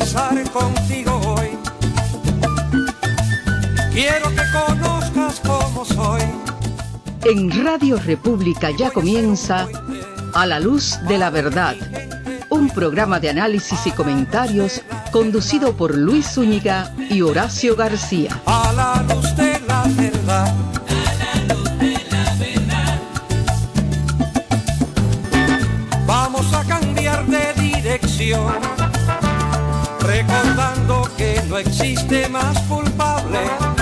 conversar contigo hoy. Quiero que conozcas cómo soy. En Radio República ya comienza A la Luz de la Verdad, un programa de análisis y comentarios conducido por Luis Zúñiga y Horacio García. A la luz de la verdad. A la luz de la verdad. Vamos a cambiar de dirección, recordando que no existe más culpable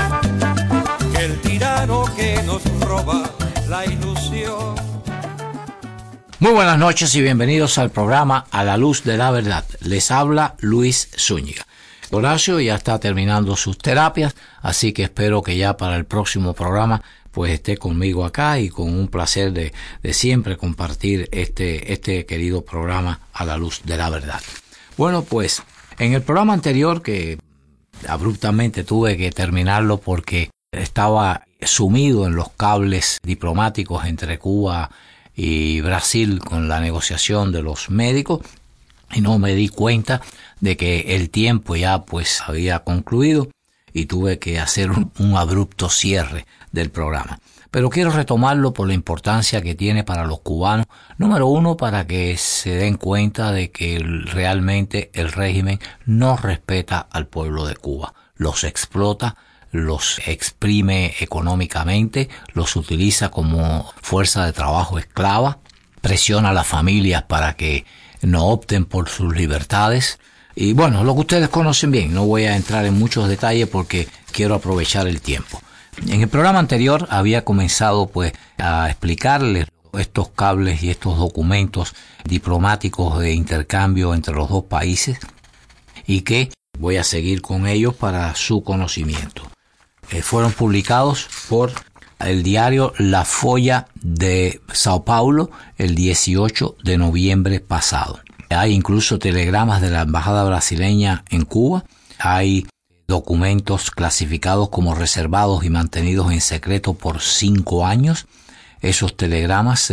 que el tirano que nos roba la ilusión. Muy buenas noches y bienvenidos al programa A la Luz de la Verdad. Les habla Luis Zúñiga. Horacio ya está terminando sus terapias, así que espero que ya para el próximo programa pues esté conmigo acá y con un placer de siempre compartir este querido programa A la Luz de la Verdad. Bueno, pues en el programa anterior, que abruptamente tuve que terminarlo porque estaba sumido en los cables diplomáticos entre Cuba y Brasil con la negociación de los médicos, y no me di cuenta de que el tiempo ya pues había concluido y tuve que hacer un abrupto cierre del programa. Pero quiero retomarlo por la importancia que tiene para los cubanos. Número uno, para que se den cuenta de que realmente el régimen no respeta al pueblo de Cuba. Los explota, los exprime económicamente, los utiliza como fuerza de trabajo esclava, presiona a las familias para que no opten por sus libertades. Y bueno, lo que ustedes conocen bien, no voy a entrar en muchos detalles porque quiero aprovechar el tiempo. En el programa anterior había comenzado pues a explicarles estos cables y estos documentos diplomáticos de intercambio entre los dos países y que voy a seguir con ellos para su conocimiento. Fueron publicados por el diario La Folha de Sao Paulo el 18 de noviembre pasado. Hay incluso telegramas de la embajada brasileña en Cuba. Hay documentos clasificados como reservados y mantenidos en secreto por 5 años. Esos telegramas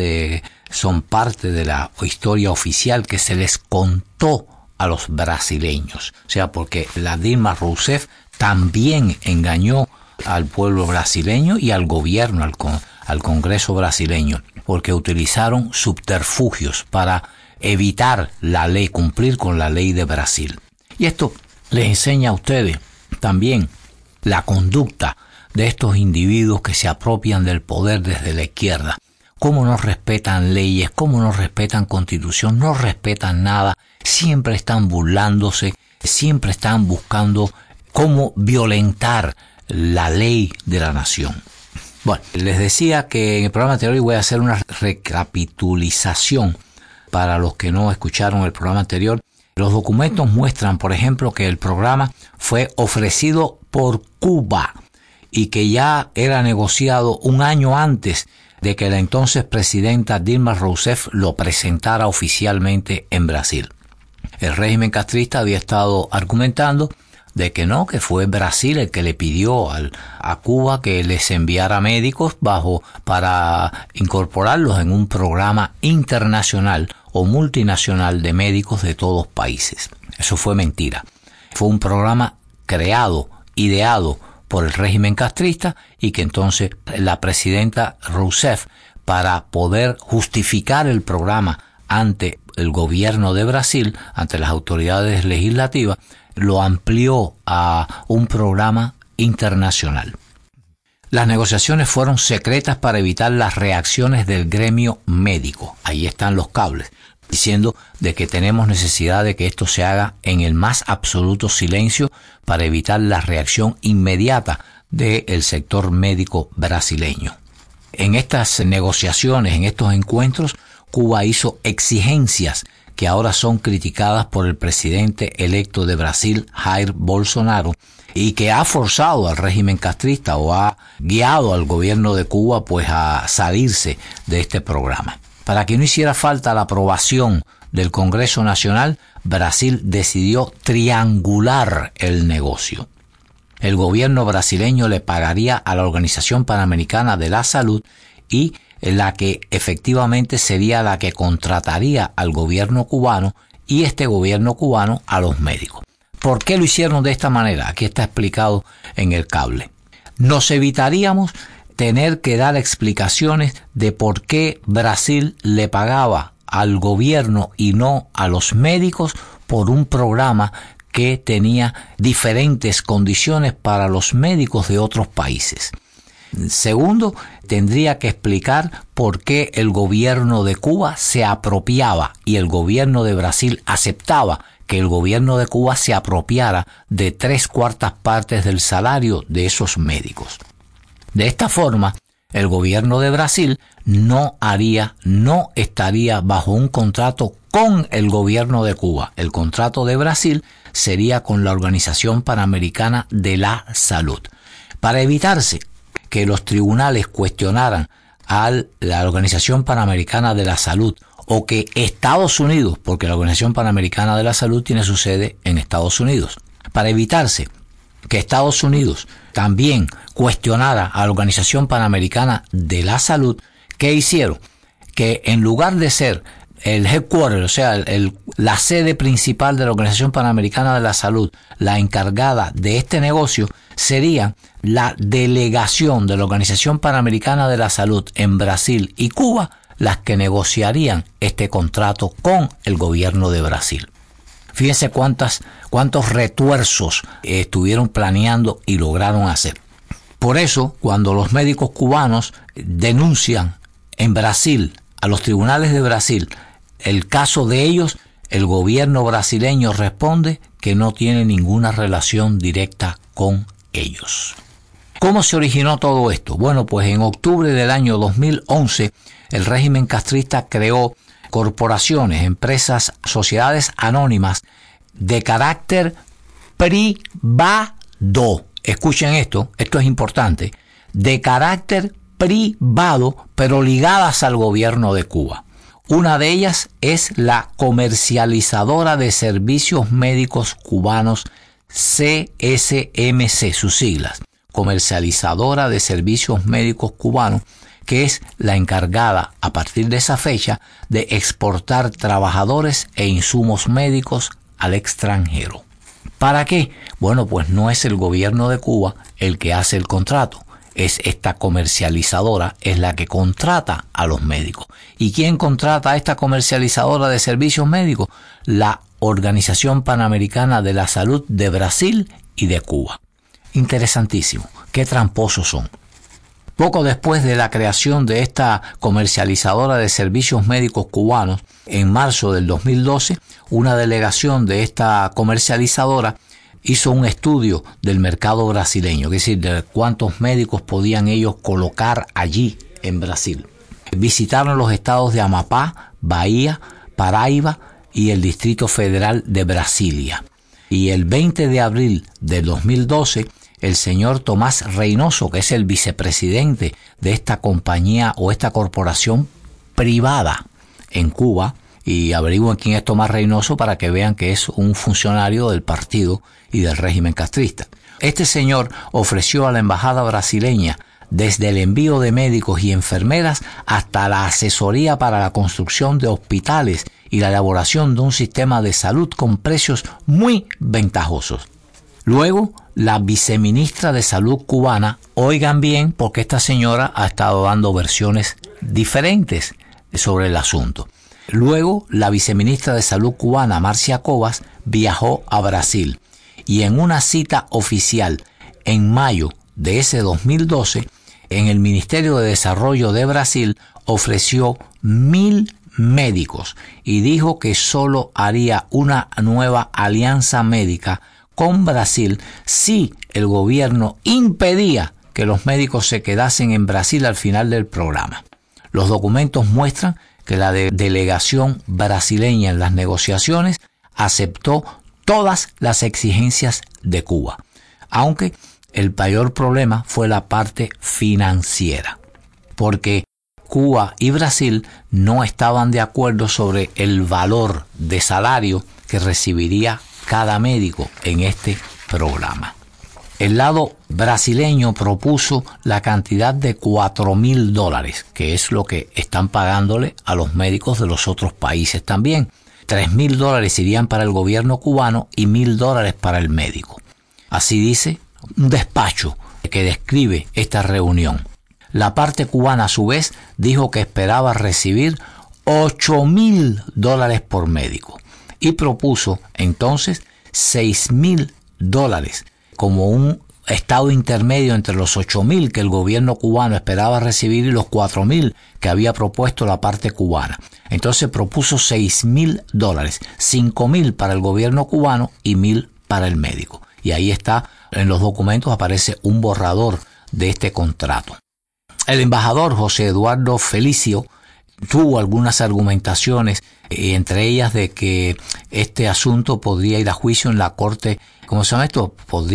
son parte de la historia oficial que se les contó a los brasileños. O sea, porque la Dilma Rousseff también engañó al pueblo brasileño y al gobierno, al Congreso brasileño, porque utilizaron subterfugios para evitar la ley, cumplir con la ley de Brasil. Y esto les enseña a ustedes también la conducta de estos individuos que se apropian del poder desde la izquierda. Cómo no respetan leyes, cómo no respetan constitución, no respetan nada, siempre están burlándose, siempre están buscando cómo violentar la ley de la nación. Bueno, les decía que en el programa anterior voy a hacer una recapitulización para los que no escucharon el programa anterior. Los documentos muestran, por ejemplo, que el programa fue ofrecido por Cuba y que ya era negociado un año antes de que la entonces presidenta Dilma Rousseff lo presentara oficialmente en Brasil. El régimen castrista había estado argumentando de que no, que fue Brasil el que le pidió a Cuba que les enviara médicos para incorporarlos en un programa internacional o multinacional de médicos de todos países. Eso fue mentira. Fue un programa creado, ideado por el régimen castrista y que entonces la presidenta Rousseff, para poder justificar el programa ante el gobierno de Brasil, ante las autoridades legislativas, lo amplió a un programa internacional. Las negociaciones fueron secretas para evitar las reacciones del gremio médico. Ahí están los cables, diciendo de que tenemos necesidad de que esto se haga en el más absoluto silencio para evitar la reacción inmediata del sector médico brasileño. En estas negociaciones, en estos encuentros, Cuba hizo exigencias que ahora son criticadas por el presidente electo de Brasil, Jair Bolsonaro, y que ha forzado al régimen castrista o ha guiado al gobierno de Cuba pues a salirse de este programa. Para que no hiciera falta la aprobación del Congreso Nacional, Brasil decidió triangular el negocio. El gobierno brasileño le pagaría a la Organización Panamericana de la Salud y la que efectivamente sería la que contrataría al gobierno cubano y este gobierno cubano a los médicos. ¿Por qué lo hicieron de esta manera? Aquí está explicado en el cable. Nos evitaríamos tener que dar explicaciones de por qué Brasil le pagaba al gobierno y no a los médicos por un programa que tenía diferentes condiciones para los médicos de otros países. Segundo, tendría que explicar por qué el gobierno de Cuba se apropiaba y el gobierno de Brasil aceptaba que el gobierno de Cuba se apropiara de 3/4 partes del salario de esos médicos. De esta forma, el gobierno de Brasil no estaría bajo un contrato con el gobierno de Cuba. El contrato de Brasil sería con la Organización Panamericana de la Salud. Para evitarse que los tribunales cuestionaran a la Organización Panamericana de la Salud o que Estados Unidos, porque la Organización Panamericana de la Salud tiene su sede en Estados Unidos, para evitarse que Estados Unidos también cuestionara a la Organización Panamericana de la Salud, ¿qué hicieron? Que en lugar de ser el headquarter, o sea, la sede principal de la Organización Panamericana de la Salud, la encargada de este negocio, sería la delegación de la Organización Panamericana de la Salud en Brasil y Cuba, las que negociarían este contrato con el gobierno de Brasil. Fíjense cuántos retuerzos estuvieron planeando y lograron hacer. Por eso, cuando los médicos cubanos denuncian en Brasil, a los tribunales de Brasil, el caso de ellos, el gobierno brasileño responde que no tiene ninguna relación directa con ellos. ¿Cómo se originó todo esto? Bueno, pues en octubre del año 2011, el régimen castrista creó corporaciones, empresas, sociedades anónimas de carácter privado. Escuchen esto es importante, de carácter privado, pero ligadas al gobierno de Cuba. Una de ellas es la Comercializadora de Servicios Médicos Cubanos, CSMC, sus siglas. Comercializadora de Servicios Médicos Cubanos, que es la encargada a partir de esa fecha de exportar trabajadores e insumos médicos al extranjero. ¿Para qué? Bueno, pues no es el gobierno de Cuba el que hace el contrato, es esta comercializadora, es la que contrata a los médicos. ¿Y quién contrata a esta comercializadora de servicios médicos? La Organización Panamericana de la Salud de Brasil y de Cuba. Interesantísimo, qué tramposos son. Poco después de la creación de esta comercializadora de servicios médicos cubanos, en marzo del 2012, una delegación de esta comercializadora hizo un estudio del mercado brasileño, es decir, de cuántos médicos podían ellos colocar allí en Brasil. Visitaron los estados de Amapá, Bahía, Paraíba y el Distrito Federal de Brasilia. Y el 20 de abril del 2012, el señor Tomás Reynoso, que es el vicepresidente de esta compañía o esta corporación privada en Cuba, y averigüen quién es Tomás Reynoso para que vean que es un funcionario del partido y del régimen castrista. Este señor ofreció a la embajada brasileña desde el envío de médicos y enfermeras hasta la asesoría para la construcción de hospitales y la elaboración de un sistema de salud con precios muy ventajosos. Luego, la viceministra de Salud cubana, oigan bien porque esta señora ha estado dando versiones diferentes sobre el asunto. Luego, la viceministra de Salud cubana, Marcia Cobas, viajó a Brasil y en una cita oficial en mayo de ese 2012, en el Ministerio de Desarrollo de Brasil ofreció 1,000 médicos y dijo que solo haría una nueva alianza médica con Brasil si el gobierno impedía que los médicos se quedasen en Brasil al final del programa. Los documentos muestran que la delegación brasileña en las negociaciones aceptó todas las exigencias de Cuba, aunque el mayor problema fue la parte financiera, porque Cuba y Brasil no estaban de acuerdo sobre el valor de salario que recibiría cada médico en este programa. El lado brasileño propuso la cantidad de $4,000, que es lo que están pagándole a los médicos de los otros países también. $3,000 irían para el gobierno cubano y $1,000 para el médico. Así dice un despacho que describe esta reunión. La parte cubana, a su vez, dijo que esperaba recibir $8,000 por médico y propuso entonces $6,000 como un estado intermedio entre los $8,000 que el gobierno cubano esperaba recibir y los $4,000 que había propuesto la parte cubana. Entonces propuso $6,000, $5,000 para el gobierno cubano y $1,000 para el médico. Y ahí está, en los documentos aparece un borrador de este contrato. El embajador José Eduardo Felicio tuvo algunas argumentaciones, entre ellas de que este asunto podría ir a juicio en la corte, ¿cómo se llama esto?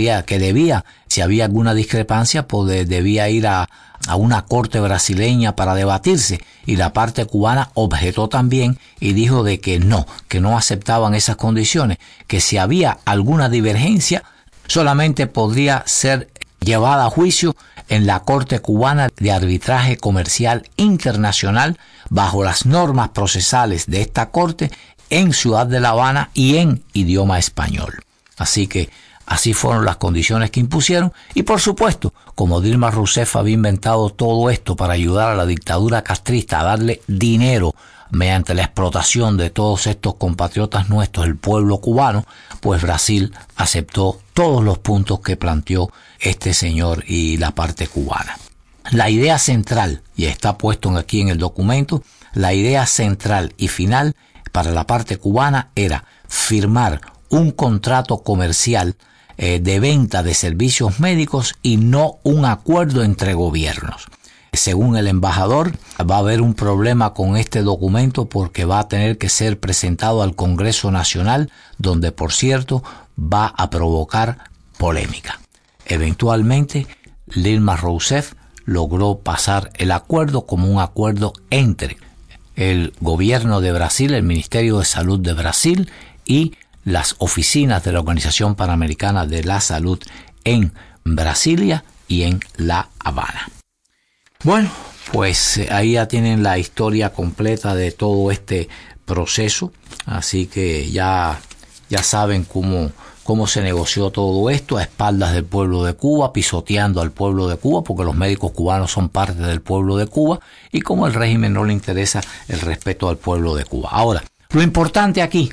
Si había alguna discrepancia, debía ir a una corte brasileña para debatirse, y la parte cubana objetó también y dijo de que no aceptaban esas condiciones, que si había alguna divergencia solamente podría ser llevada a juicio en la Corte Cubana de Arbitraje Comercial Internacional bajo las normas procesales de esta corte en Ciudad de La Habana y en idioma español. Así que así fueron las condiciones que impusieron, y por supuesto, como Dilma Rousseff había inventado todo esto para ayudar a la dictadura castrista a darle dinero mediante la explotación de todos estos compatriotas nuestros, el pueblo cubano, pues Brasil aceptó todos los puntos que planteó este señor y la parte cubana. La idea central, y está puesto aquí en el documento, la idea central y final para la parte cubana era firmar un contrato comercial de venta de servicios médicos y no un acuerdo entre gobiernos. Según el embajador, va a haber un problema con este documento porque va a tener que ser presentado al Congreso Nacional, donde, por cierto, va a provocar polémica. Eventualmente, Dilma Rousseff logró pasar el acuerdo como un acuerdo entre el gobierno de Brasil, el Ministerio de Salud de Brasil y las oficinas de la Organización Panamericana de la Salud en Brasilia y en La Habana. Bueno, pues ahí ya tienen la historia completa de todo este proceso, así que ya saben cómo se negoció todo esto a espaldas del pueblo de Cuba, pisoteando al pueblo de Cuba, porque los médicos cubanos son parte del pueblo de Cuba, y como el régimen no le interesa el respeto al pueblo de Cuba. Ahora, lo importante aquí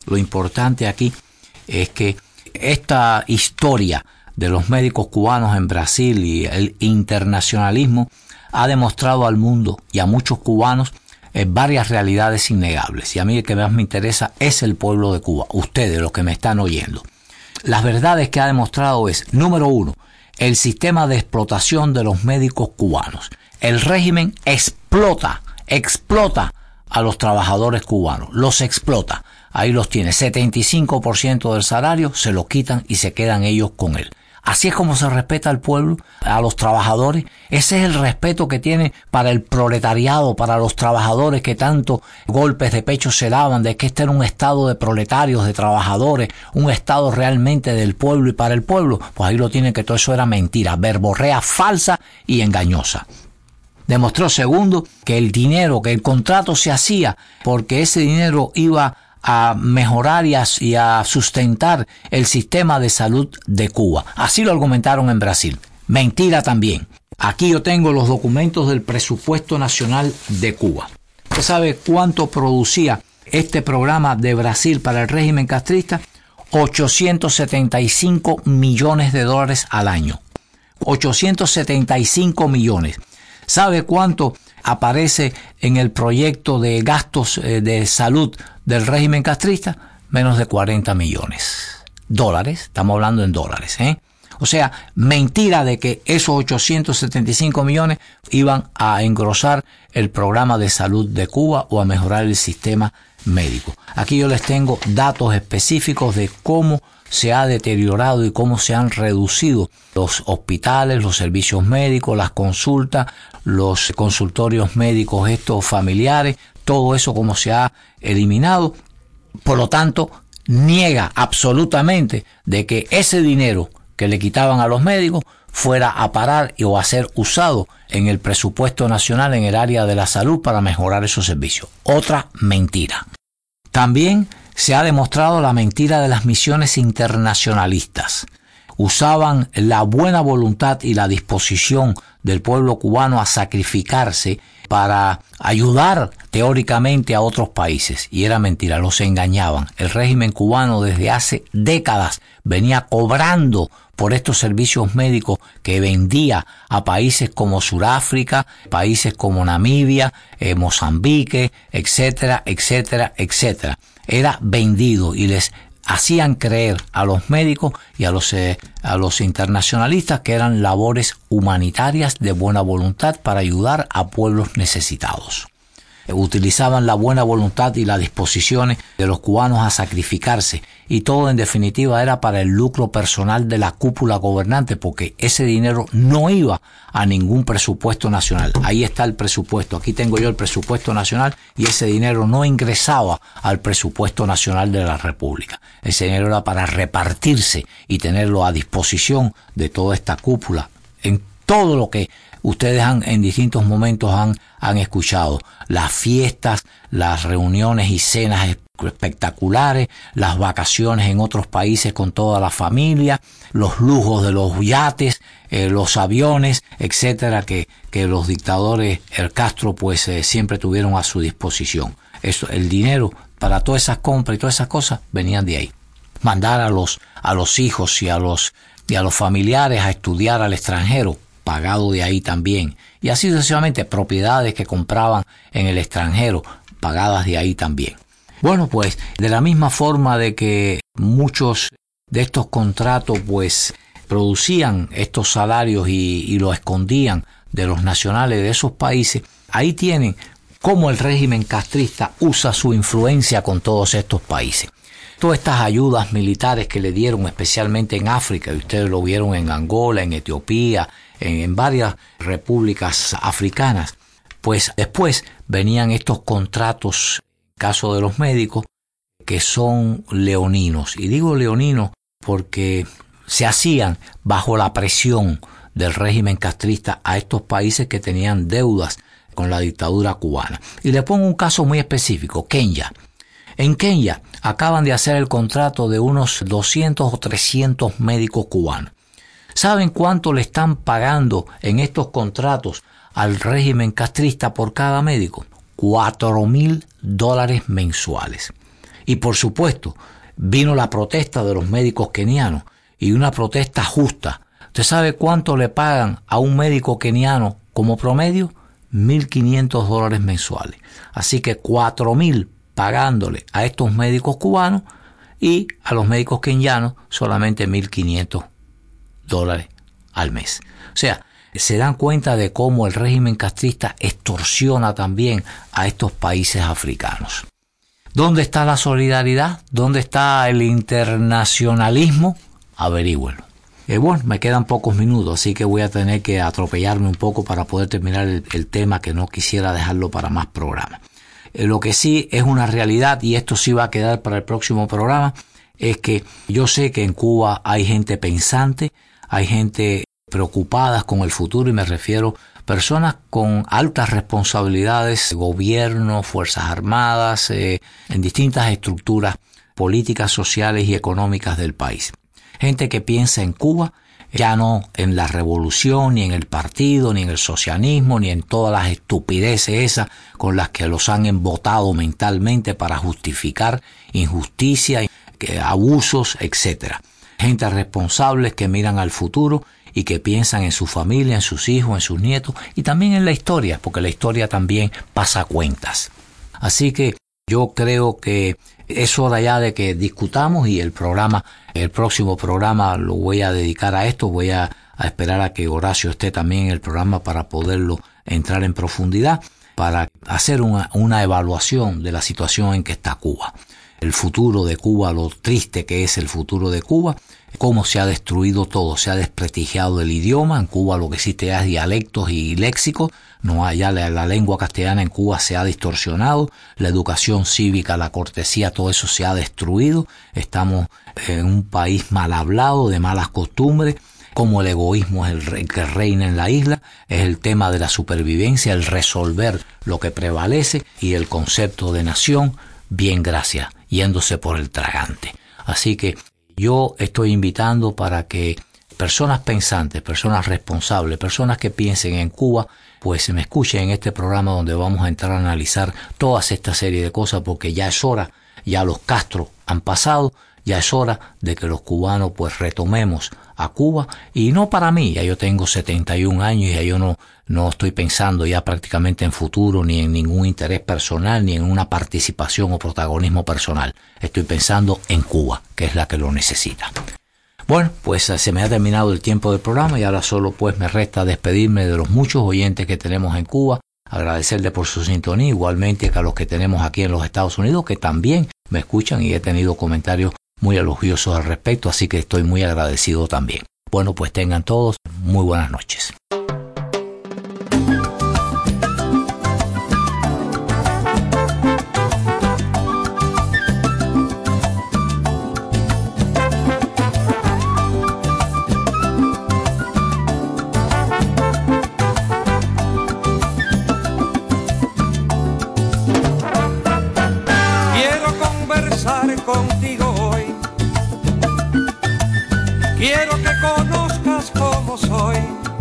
es que esta historia de los médicos cubanos en Brasil y el internacionalismo ha demostrado al mundo y a muchos cubanos varias realidades innegables. Y a mí el que más me interesa es el pueblo de Cuba, ustedes los que me están oyendo. Las verdades que ha demostrado es, número uno, el sistema de explotación de los médicos cubanos. El régimen explota a los trabajadores cubanos, los explota. Ahí los tiene, 75% del salario se lo quitan y se quedan ellos con él. Así es como se respeta al pueblo, a los trabajadores. Ese es el respeto que tiene para el proletariado, para los trabajadores que tanto golpes de pecho se daban de que este era un estado de proletarios, de trabajadores, un estado realmente del pueblo y para el pueblo. Pues ahí lo tienen, que todo eso era mentira, verborrea falsa y engañosa. Demostró, segundo, que el dinero, que el contrato se hacía porque ese dinero iba a mejorar y a sustentar el sistema de salud de Cuba. Así lo argumentaron en Brasil. Mentira también. Aquí yo tengo los documentos del presupuesto nacional de Cuba. ¿Usted sabe cuánto producía este programa de Brasil para el régimen castrista? $875 millones al año. 875 millones. ¿Sabe cuánto aparece en el proyecto de gastos de salud del régimen castrista? Menos de 40 millones. Dólares, estamos hablando en dólares, O sea, mentira de que esos 875 millones iban a engrosar el programa de salud de Cuba o a mejorar el sistema médico. Aquí yo les tengo datos específicos de cómo se ha deteriorado y cómo se han reducido los hospitales, los servicios médicos, las consultas, los consultorios médicos estos familiares, todo eso como se ha eliminado. Por lo tanto, niega absolutamente de que ese dinero que le quitaban a los médicos fuera a parar o a ser usado en el presupuesto nacional en el área de la salud para mejorar esos servicios. Otra mentira. También se ha demostrado la mentira de las misiones internacionalistas. Usaban la buena voluntad y la disposición del pueblo cubano a sacrificarse para ayudar teóricamente a otros países. Y era mentira, los engañaban. El régimen cubano desde hace décadas venía cobrando por estos servicios médicos que vendía a países como Sudáfrica, países como Namibia, Mozambique, etcétera, etcétera, etcétera. Era vendido y les hacían creer a los médicos y a los internacionalistas que eran labores humanitarias de buena voluntad para ayudar a pueblos necesitados. Utilizaban la buena voluntad y las disposiciones de los cubanos a sacrificarse, y todo en definitiva era para el lucro personal de la cúpula gobernante, porque ese dinero no iba a ningún presupuesto nacional. Ahí está el presupuesto, aquí tengo yo el presupuesto nacional, y ese dinero no ingresaba al presupuesto nacional de la República. Ese dinero era para repartirse y tenerlo a disposición de toda esta cúpula en todo lo que ustedes en distintos momentos han escuchado. Las fiestas, las reuniones y cenas espectaculares, las vacaciones en otros países con toda la familia, los lujos de los yates, los aviones, etcétera, que los dictadores, el Castro, pues siempre tuvieron a su disposición. Eso, el dinero para todas esas compras y todas esas cosas venían de ahí. Mandar a los hijos y a los familiares a estudiar al extranjero, pagado de ahí también, y así sucesivamente, propiedades que compraban en el extranjero, pagadas de ahí también. Bueno, pues de la misma forma de que muchos de estos contratos pues producían estos salarios y lo escondían de los nacionales de esos países, ahí tienen cómo el régimen castrista usa su influencia con todos estos países. Todas estas ayudas militares que le dieron, especialmente en África, y ustedes lo vieron en Angola, en Etiopía, en varias repúblicas africanas, pues después venían estos contratos, en caso de los médicos, que son leoninos. Y digo leoninos porque se hacían bajo la presión del régimen castrista a estos países que tenían deudas con la dictadura cubana. Y le pongo un caso muy específico, Kenia. En Kenia acaban de hacer el contrato de unos 200 o 300 médicos cubanos. ¿Saben cuánto le están pagando en estos contratos al régimen castrista por cada médico? $4,000 mensuales. Y por supuesto, vino la protesta de los médicos kenianos, y una protesta justa. ¿Usted sabe cuánto le pagan a un médico keniano como promedio? $1,500 mensuales. Así que 4,000 pagándole a estos médicos cubanos, y a los médicos kenianos solamente $1,500 al mes. O sea, se dan cuenta de cómo el régimen castrista extorsiona también a estos países africanos. ¿Dónde está la solidaridad? ¿Dónde está el internacionalismo? Averígüenlo. Bueno, me quedan pocos minutos, así que voy a tener que atropellarme un poco para poder terminar el tema, que no quisiera dejarlo para más programas. Lo que sí es una realidad, y esto sí va a quedar para el próximo programa, es que yo sé que en Cuba hay gente pensante, hay gente preocupada con el futuro, y me refiero a personas con altas responsabilidades, gobierno, fuerzas armadas, en distintas estructuras políticas, sociales y económicas del país. Gente que piensa en Cuba, ya no en la revolución, ni en el partido, ni en el socialismo, ni en todas las estupideces esas con las que los han embotado mentalmente para justificar injusticia, abusos, etcétera. Gente responsable que miran al futuro y que piensan en su familia, en sus hijos, en sus nietos, y también en la historia, porque la historia también pasa cuentas. Así que yo creo que es hora ya de que discutamos, y el próximo programa lo voy a dedicar a esto. Voy a esperar a que Horacio esté también en el programa para poderlo entrar en profundidad, para hacer una evaluación de la situación en que está Cuba. El futuro de Cuba, lo triste que es el futuro de Cuba, cómo se ha destruido todo, se ha desprestigiado el idioma. En Cuba lo que existe es dialectos y léxicos, no hay ya la lengua castellana en Cuba se ha distorsionado, la educación cívica, la cortesía, todo eso se ha destruido. Estamos en un país mal hablado, de malas costumbres, como el egoísmo es el que reina en la isla, es el tema de la supervivencia, el resolver lo que prevalece, y el concepto de nación bien gracias, yéndose por el tragante. Así que yo estoy invitando para que personas pensantes, personas responsables, personas que piensen en Cuba, pues me escuchen en este programa donde vamos a entrar a analizar toda esta serie de cosas, porque ya es hora, ya los Castro han pasado, ya es hora de que los cubanos pues retomemos a Cuba, y no para mí, ya yo tengo 71 años y ya yo no estoy pensando ya prácticamente en futuro, ni en ningún interés personal, ni en una participación o protagonismo personal. Estoy pensando en Cuba, que es la que lo necesita. Bueno, pues se me ha terminado el tiempo del programa y ahora solo pues me resta despedirme de los muchos oyentes que tenemos en Cuba, agradecerle por su sintonía, igualmente que a los que tenemos aquí en los Estados Unidos, que también me escuchan y he tenido comentarios muy elogiosos al respecto, así que estoy muy agradecido también. Bueno, pues tengan todos muy buenas noches. Contigo hoy, quiero que conozcas cómo soy,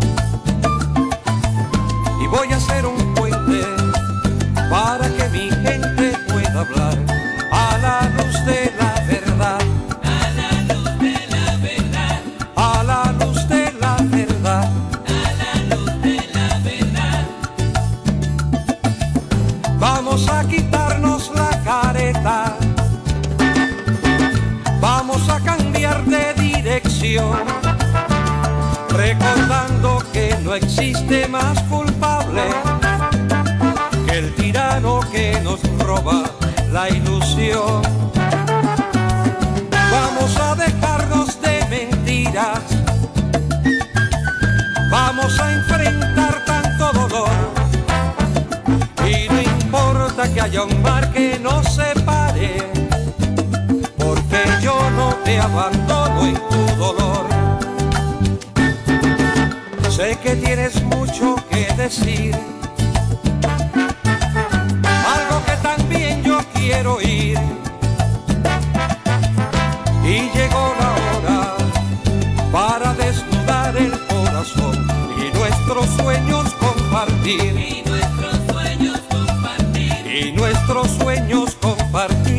y voy a hacer un puente para que mi gente pueda hablar a la luz de la verdad, a la luz de la verdad, a la luz de la verdad, a la luz de la verdad. Vamos a quitarnos la careta, vamos a cambiar de dirección, recordando que no existe más culpable que el tirano que nos roba la ilusión. Vamos a dejarnos de mentiras, vamos a enfrentar tanto dolor, y no importa que haya un mar que nos separe, porque yo no te abandono en tu dolor. Sé que tienes mucho que decir, algo que también yo quiero oír, y llegó la hora para desnudar el corazón y nuestros sueños compartir, Y nuestros sueños compartir, y nuestros sueños compartir.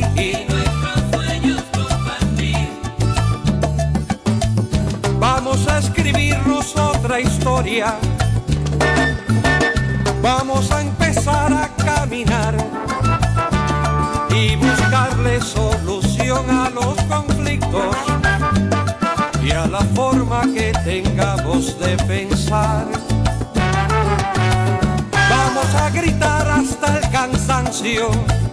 Vamos a escribirnos otra historia, vamos a empezar a caminar y buscarle solución a los conflictos y a la forma que tengamos de pensar. Vamos a gritar hasta el cansancio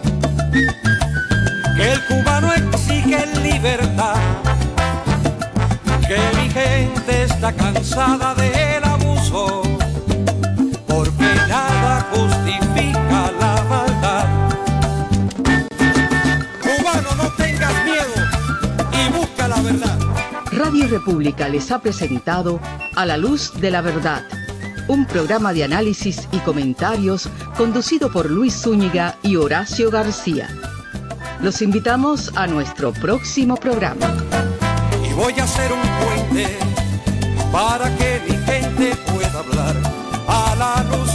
que el cubano exige libertad, que mi gente está cansada del abuso, porque nada justifica la maldad. Cubano, no tengas miedo y busca la verdad. Radio República les ha presentado A la Luz de la Verdad, un programa de análisis y comentarios conducido por Luis Zúñiga y Horacio García. Los invitamos a nuestro próximo programa. Y voy a hacer un puente para que mi gente pueda hablar a la luz